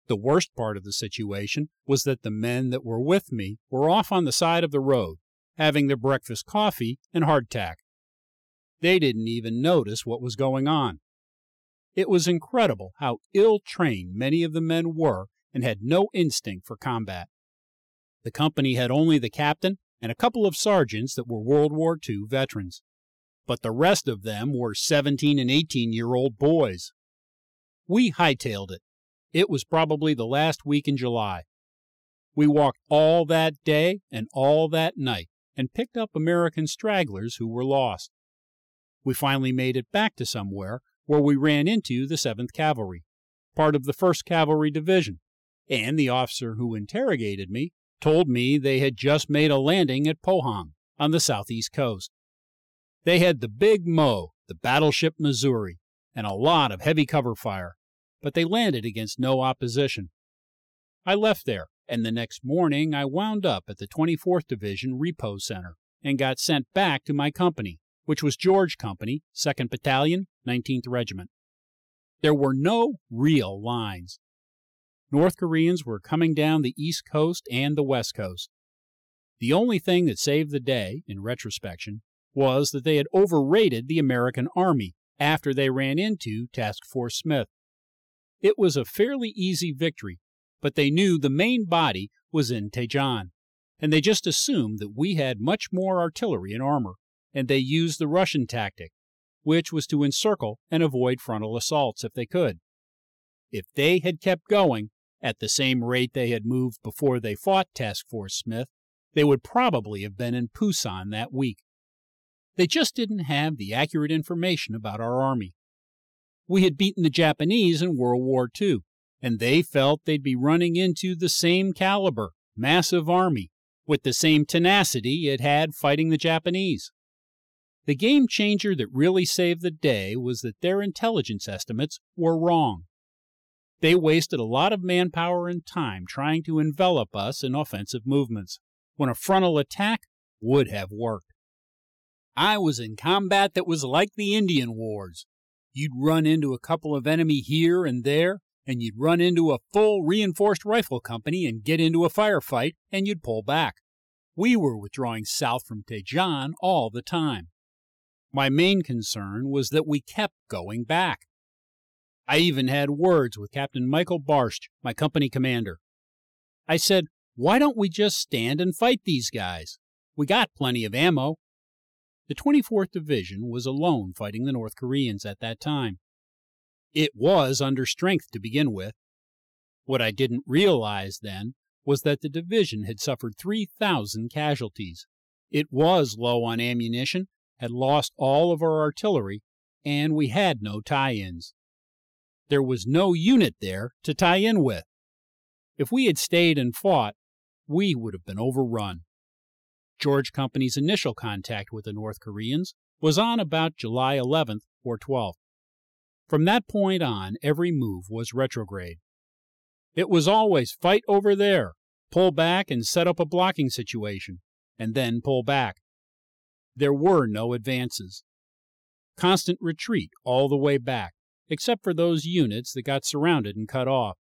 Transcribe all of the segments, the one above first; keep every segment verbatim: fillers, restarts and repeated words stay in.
The worst part of the situation was that the men that were with me were off on the side of the road, having their breakfast coffee and hardtack. They didn't even notice what was going on. It was incredible how ill-trained many of the men were and had no instinct for combat. The company had only the captain and a couple of sergeants that were World War Two veterans, but the rest of them were seventeen and eighteen-year-old boys. We hightailed it. It was probably the last week in July. We walked all that day and all that night and picked up American stragglers who were lost. We finally made it back to somewhere where we ran into the seventh Cavalry, part of the first Cavalry Division, and the officer who interrogated me told me they had just made a landing at Pohang on the southeast coast. They had the Big Mo, the battleship Missouri, and a lot of heavy cover fire, but they landed against no opposition. I left there, and the next morning I wound up at the twenty-fourth Division Repo Center and got sent back to my company, which was George Company, second Battalion, nineteenth Regiment. There were no real lines. North Koreans were coming down the East Coast and the West Coast. The only thing that saved the day, in retrospection, was that they had overrated the American Army after they ran into Task Force Smith. It was a fairly easy victory, but they knew the main body was in Taejon, and they just assumed that we had much more artillery and armor, and they used the Russian tactic, which was to encircle and avoid frontal assaults if they could. If they had kept going at the same rate they had moved before they fought Task Force Smith, they would probably have been in Pusan that week. They just didn't have the accurate information about our army. We had beaten the Japanese in World War Two, and they felt they'd be running into the same caliber, massive army, with the same tenacity it had fighting the Japanese. The game changer that really saved the day was that their intelligence estimates were wrong. They wasted a lot of manpower and time trying to envelop us in offensive movements, when a frontal attack would have worked. I was in combat that was like the Indian Wars. You'd run into a couple of enemy here and there, and you'd run into a full reinforced rifle company and get into a firefight, and you'd pull back. We were withdrawing south from Taejon all the time. My main concern was that we kept going back. I even had words with Captain Michael Barscht, my company commander. I said, "Why don't we just stand and fight these guys? We got plenty of ammo." The twenty-fourth Division was alone fighting the North Koreans at that time. It was under strength to begin with. What I didn't realize then was that the division had suffered three thousand casualties. It was low on ammunition, had lost all of our artillery, and we had no tie-ins. There was no unit there to tie in with. If we had stayed and fought, we would have been overrun. George Company's initial contact with the North Koreans was on about July eleventh or twelfth. From that point on, every move was retrograde. It was always fight over there, pull back and set up a blocking situation, and then pull back. There were no advances. Constant retreat all the way back, except for those units that got surrounded and cut off.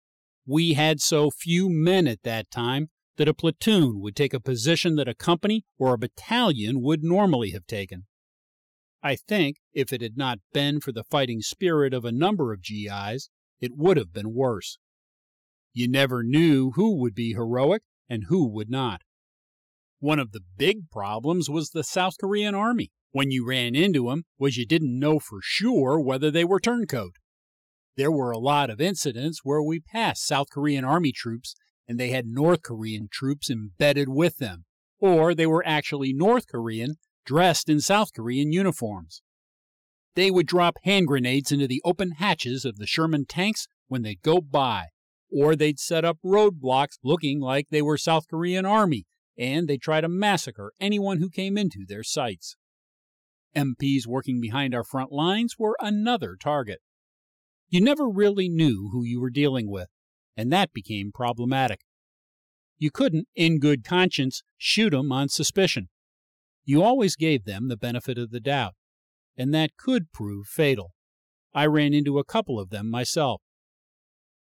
We had so few men at that time that a platoon would take a position that a company or a battalion would normally have taken. I think if it had not been for the fighting spirit of a number of G Is, it would have been worse. You never knew who would be heroic and who would not. One of the big problems was the South Korean Army. When you ran into them, was you didn't know for sure whether they were turncoat. There were a lot of incidents where we passed South Korean Army troops and they had North Korean troops embedded with them, or they were actually North Korean dressed in South Korean uniforms. They would drop hand grenades into the open hatches of the Sherman tanks when they'd go by, or they'd set up roadblocks looking like they were South Korean Army, and they'd try to massacre anyone who came into their sights. M Ps working behind our front lines were another target. You never really knew who you were dealing with, and that became problematic. You couldn't, in good conscience, shoot them on suspicion. You always gave them the benefit of the doubt, and that could prove fatal. I ran into a couple of them myself.